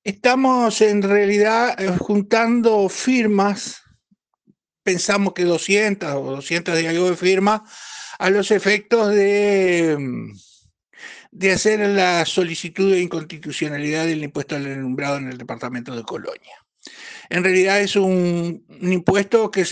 Estamos en realidad juntando firmas, pensamos que 200 o 200 y algo de firmas, a los efectos de hacer la solicitud de inconstitucionalidad del impuesto al alumbrado en el departamento de Colonia. En realidad es un impuesto que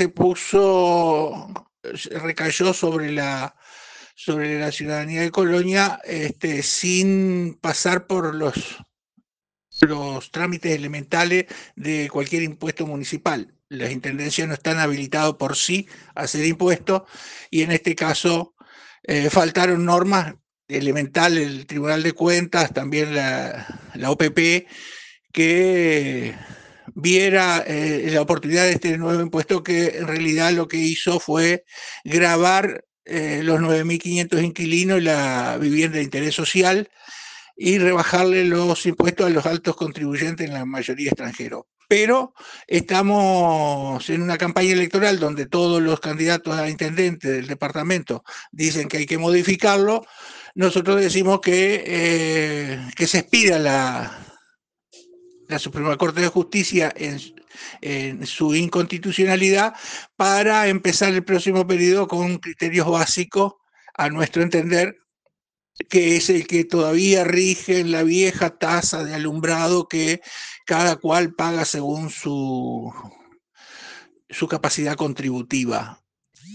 recayó sobre la ciudadanía de Colonia, sin pasar por los trámites elementales de cualquier impuesto municipal. Las intendencias no están habilitadas por sí a hacer impuestos y en este caso faltaron normas elementales, el Tribunal de Cuentas, también la OPP, que viera la oportunidad de este nuevo impuesto, que en realidad lo que hizo fue gravar los 9.500 inquilinos y la vivienda de interés social y rebajarle los impuestos a los altos contribuyentes, en la mayoría extranjeros. Pero estamos en una campaña electoral donde todos los candidatos a intendente del departamento dicen que hay que modificarlo. Nosotros decimos que se expida la Suprema Corte de Justicia en su inconstitucionalidad para empezar el próximo periodo con criterios básicos, a nuestro entender, que es el que todavía rige en la vieja tasa de alumbrado que cada cual paga según su capacidad contributiva.